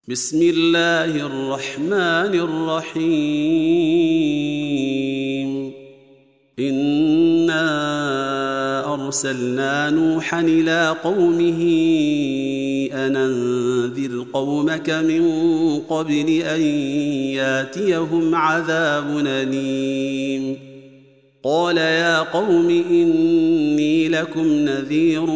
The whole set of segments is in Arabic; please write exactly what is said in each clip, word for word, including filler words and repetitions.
بسم الله الرحمن الرحيم. إنا أرسلنا نوحا إلى قومه أن أنذر قومك من قبل أن ياتيهم عذاب أليم. قال يا قوم إني لكم نذير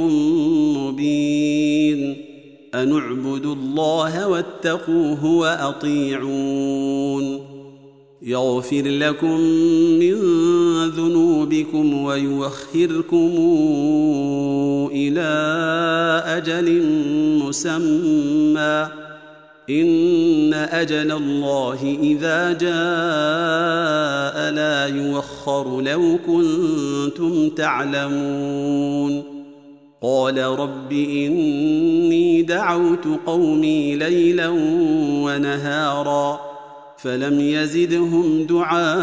مبين. أن اعبدوا الله واتقوه وأطيعون. يغفر لكم من ذنوبكم ويؤخركم إلى أجل مسمى إن أجل الله إذا جاء لا يؤخر لو كنتم تعلمون. قال رب إني دعوت قومي ليلا ونهارا فلم يزدهم دعائي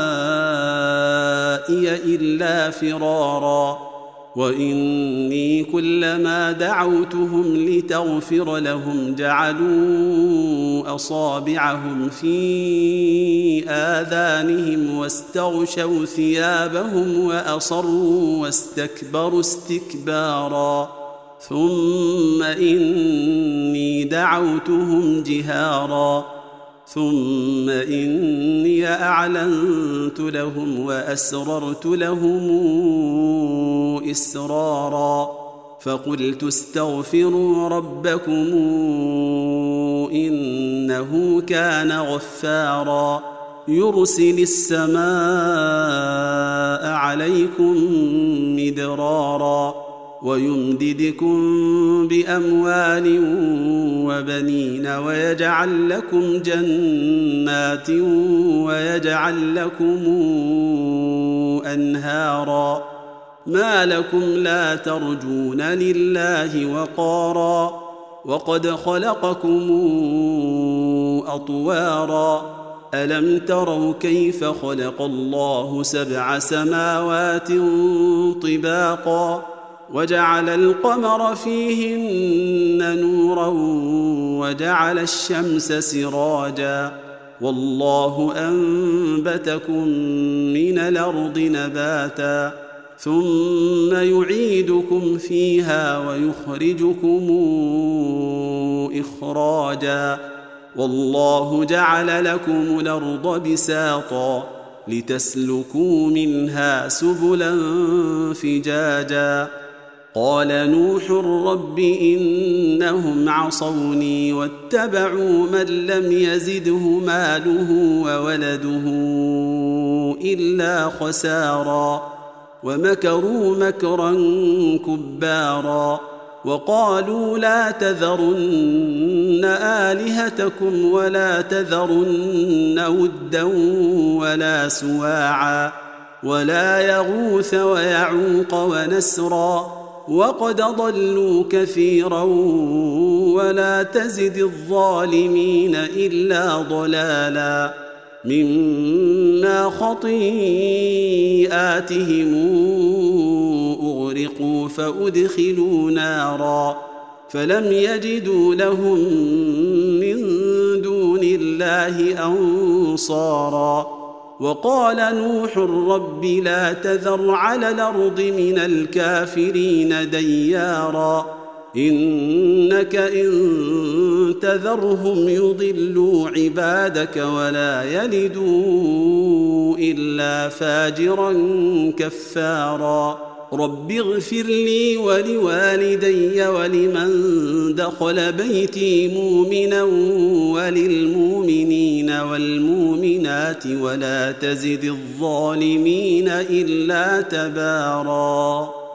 إلا فرارا وإني كلما دعوتهم لتغفر لهم جعلوا أصابعهم في آذانهم واستغشوا ثيابهم وأصروا واستكبروا استكبارا ثم إني دعوتهم جهارا ثم إني أعلنت لهم وأسررت لهم إسرارا فقلت استغفروا ربكم إنه كان غفارا يرسل السماء عليكم مدرارا ويمددكم بأموال وبنين ويجعل لكم جنات ويجعل لكم أنهارا ما لكم لا ترجون لله وقارا وقد خلقكم أطوارا ألم تروا كيف خلق الله سبع سماوات طباقا وجعل القمر فيهن نورا وجعل الشمس سراجا والله أنبتكم من الأرض نباتا ثم يعيدكم فيها ويخرجكم إخراجا والله جعل لكم الأرض بساطا لتسلكوا منها سبلا فجاجا قال نوح رب إنهم عصوني واتبعوا من لم يزده ماله وولده إلا خسارا ومكروا مكرا كبارا وقالوا لا تذرن آلهتكم ولا تذرن ودا ولا سواعا ولا يغوث ويعوق ونسرا وقد ضلوا كثيرا ولا تزد الظالمين إلا ضلالا مما خطيئاتهم أغرقوا فأدخلوا نارا فلم يجدوا لهم من دون الله أنصارا وقال نوح رب لا تذر على الأرض من الكافرين ديارا إنك إن تذرهم يضلوا عبادك ولا يلدوا إلا فاجرا كفارا رب اغفر لي ولوالدي ولمن دخل بيتي مؤمنا وللمؤمنين والمؤمنات ولا تزد الظالمين إلا تبارا.